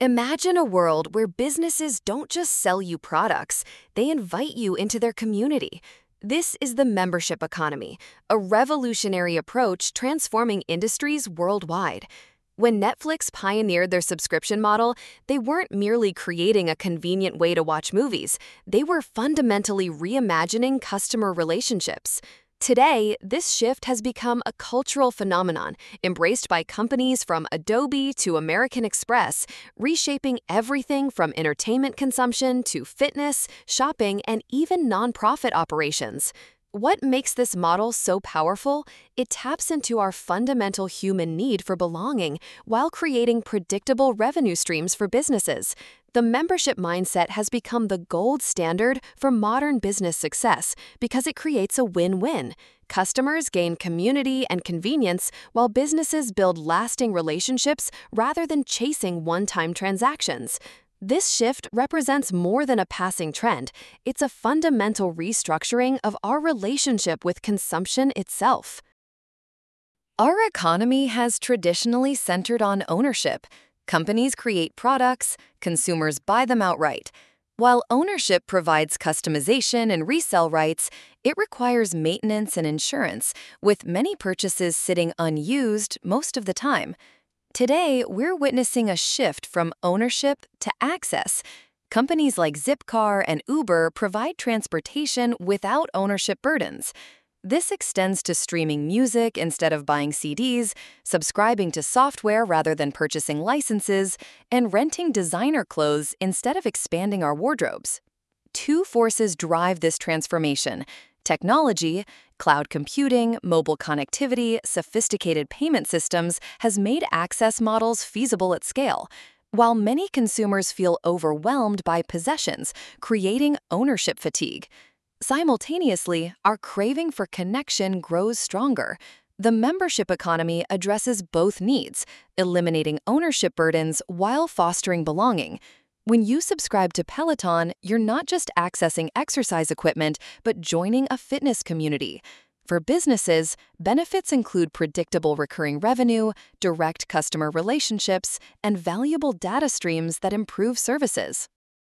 Imagine a world where businesses don't just sell you products, they invite you into their community. This is the membership economy, a revolutionary approach transforming industries worldwide. When Netflix pioneered their subscription model, they weren't merely creating a convenient way to watch movies, they were fundamentally reimagining customer relationships. Today, this shift has become a cultural phenomenon, embraced by companies from Adobe to American Express, reshaping everything from entertainment consumption to fitness, shopping, and even nonprofit operations. What makes this model so powerful? It taps into our fundamental human need for belonging while creating predictable revenue streams for businesses. The membership mindset has become the gold standard for modern business success because it creates a win-win. Customers gain community and convenience while businesses build lasting relationships rather than chasing one-time transactions. This shift represents more than a passing trend. It's a fundamental restructuring of our relationship with consumption itself. Our economy has traditionally centered on ownership. Companies create products, consumers buy them outright. While ownership provides customization and resale rights, it requires maintenance and insurance, with many purchases sitting unused most of the time. Today, we're witnessing a shift from ownership to access. Companies like Zipcar and Uber provide transportation without ownership burdens. This extends to streaming music instead of buying CDs, subscribing to software rather than purchasing licenses, and renting designer clothes instead of expanding our wardrobes. Two forces drive this transformation: technology. Cloud computing, mobile connectivity, sophisticated payment systems has made access models feasible at scale, while many consumers feel overwhelmed by possessions, creating ownership fatigue. Simultaneously, our craving for connection grows stronger. The membership economy addresses both needs, eliminating ownership burdens while fostering belonging. When you subscribe to Peloton, you're not just accessing exercise equipment, but joining a fitness community. For businesses, benefits include predictable recurring revenue, direct customer relationships, and valuable data streams that improve services.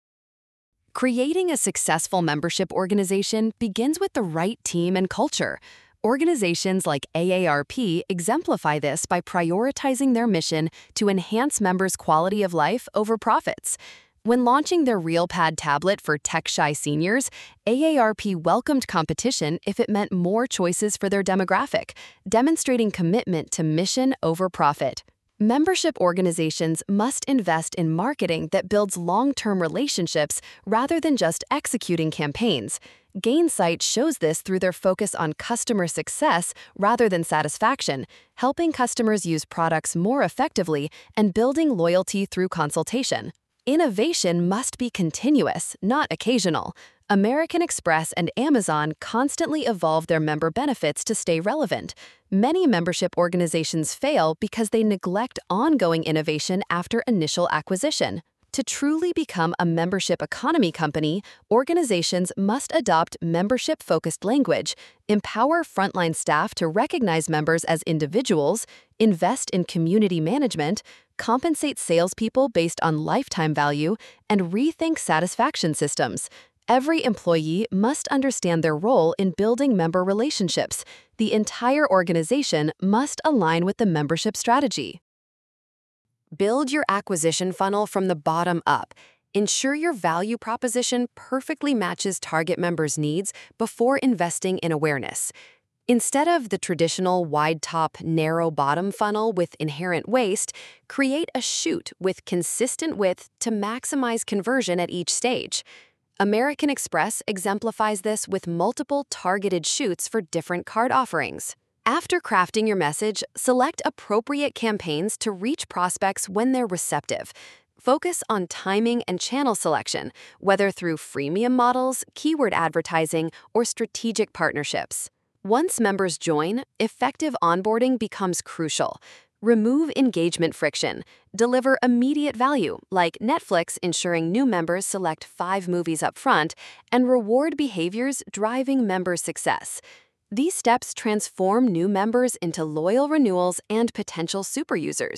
Creating a successful membership organization begins with the right team and culture. Organizations like AARP exemplify this by prioritizing their mission to enhance members' quality of life over profits. When launching their RealPad tablet for tech-shy seniors, AARP welcomed competition if it meant more choices for their demographic, demonstrating commitment to mission over profit. Membership organizations must invest in marketing that builds long-term relationships rather than just executing campaigns. Gainsight shows this through their focus on customer success rather than satisfaction, helping customers use products more effectively and building loyalty through consultation. Innovation must be continuous, not occasional. American Express and Amazon constantly evolve their member benefits to stay relevant. Many membership organizations fail because they neglect ongoing innovation after initial acquisition. To truly become a membership economy company, organizations must adopt membership-focused language, empower frontline staff to recognize members as individuals, invest in community management, compensate salespeople based on lifetime value, and rethink satisfaction systems. Every employee must understand their role in building member relationships. The entire organization must align with the membership strategy. Build your acquisition funnel from the bottom up. Ensure your value proposition perfectly matches target members' needs before investing in awareness. Instead of the traditional wide-top, narrow-bottom funnel with inherent waste, create a chute with consistent width to maximize conversion at each stage. American Express exemplifies this with multiple targeted chutes for different card offerings. After crafting your message, select appropriate campaigns to reach prospects when they're receptive. Focus on timing and channel selection, whether through freemium models, keyword advertising, or strategic partnerships. Once members join, effective onboarding becomes crucial. Remove engagement friction. Deliver immediate value, like Netflix ensuring new members select 5 movies up front, and reward behaviors driving member success. These steps transform new members into loyal renewals and potential super users.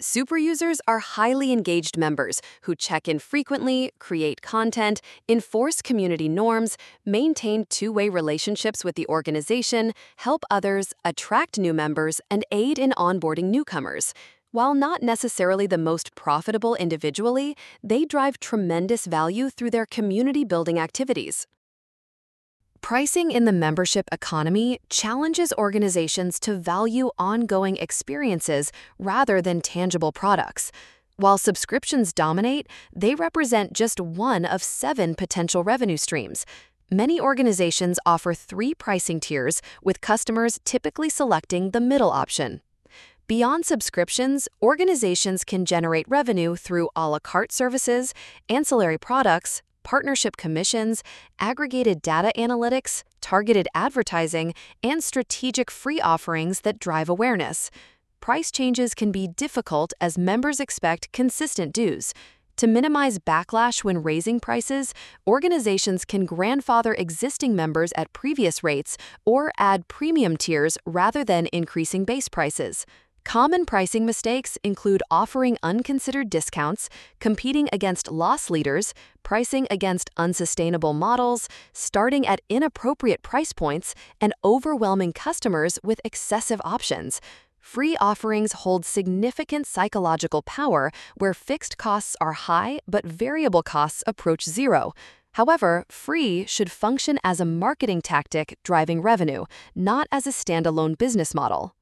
Super users are highly engaged members who check in frequently, create content, enforce community norms, maintain two-way relationships with the organization, help others, attract new members, and aid in onboarding newcomers. While not necessarily the most profitable individually, they drive tremendous value through their community-building activities. Pricing in the membership economy challenges organizations to value ongoing experiences rather than tangible products. While subscriptions dominate, they represent just one of 7 potential revenue streams. Many organizations offer 3 pricing tiers, with customers typically selecting the middle option. Beyond subscriptions, organizations can generate revenue through a la carte services, ancillary products, partnership commissions, aggregated data analytics, targeted advertising, and strategic free offerings that drive awareness. Price changes can be difficult as members expect consistent dues. To minimize backlash when raising prices, organizations can grandfather existing members at previous rates or add premium tiers rather than increasing base prices. Common pricing mistakes include offering unconsidered discounts, competing against loss leaders, pricing against unsustainable models, starting at inappropriate price points, and overwhelming customers with excessive options. Free offerings hold significant psychological power where fixed costs are high but variable costs approach zero. However, free should function as a marketing tactic driving revenue, not as a standalone business model.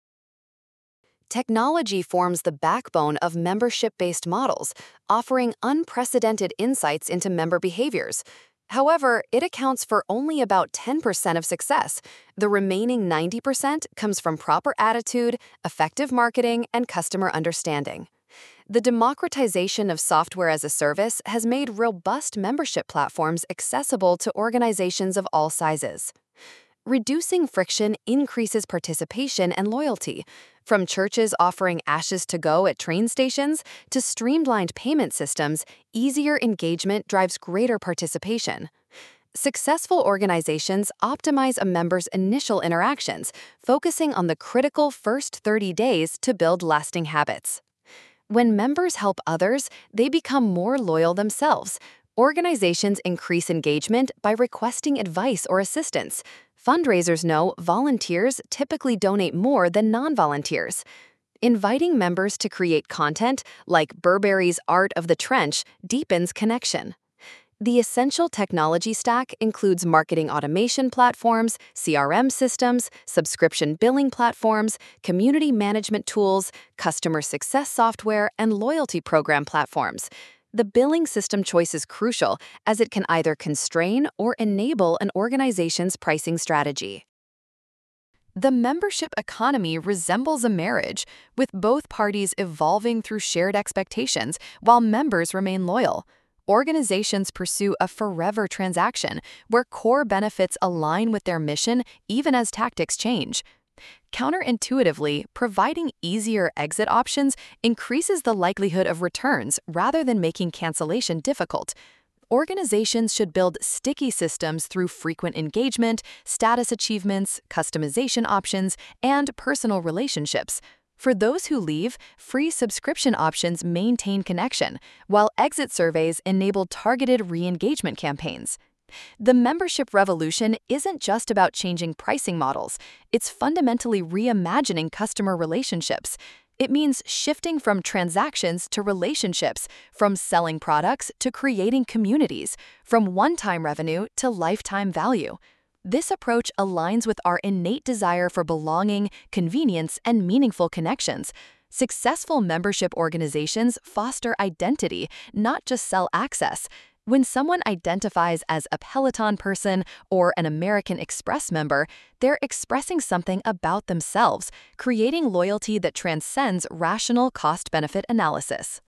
Technology forms the backbone of membership-based models, offering unprecedented insights into member behaviors. However, it accounts for only about 10% of success. The remaining 90% comes from proper attitude, effective marketing, and customer understanding. The democratization of software as a service has made robust membership platforms accessible to organizations of all sizes. Reducing friction increases participation and loyalty. From churches offering ashes to go at train stations to streamlined payment systems, easier engagement drives greater participation. Successful organizations optimize a member's initial interactions, focusing on the critical first 30 days to build lasting habits. When members help others, they become more loyal themselves. Organizations increase engagement by requesting advice or assistance. Fundraisers know volunteers typically donate more than non-volunteers. Inviting members to create content, like Burberry's Art of the Trench, deepens connection. The essential technology stack includes marketing automation platforms, CRM systems, subscription billing platforms, community management tools, customer success software, and loyalty program platforms. The billing system choice is crucial as it can either constrain or enable an organization's pricing strategy. The membership economy resembles a marriage, with both parties evolving through shared expectations while members remain loyal. Organizations pursue a forever transaction where core benefits align with their mission even as tactics change. Counterintuitively, providing easier exit options increases the likelihood of returns rather than making cancellation difficult. Organizations should build sticky systems through frequent engagement, status achievements, customization options, and personal relationships. For those who leave, free subscription options maintain connection, while exit surveys enable targeted re-engagement campaigns. The membership revolution isn't just about changing pricing models, it's fundamentally reimagining customer relationships. It means shifting from transactions to relationships, from selling products to creating communities, from one-time revenue to lifetime value. This approach aligns with our innate desire for belonging, convenience, and meaningful connections. Successful membership organizations foster identity, not just sell access. When someone identifies as a Peloton person or an American Express member, they're expressing something about themselves, creating loyalty that transcends rational cost-benefit analysis.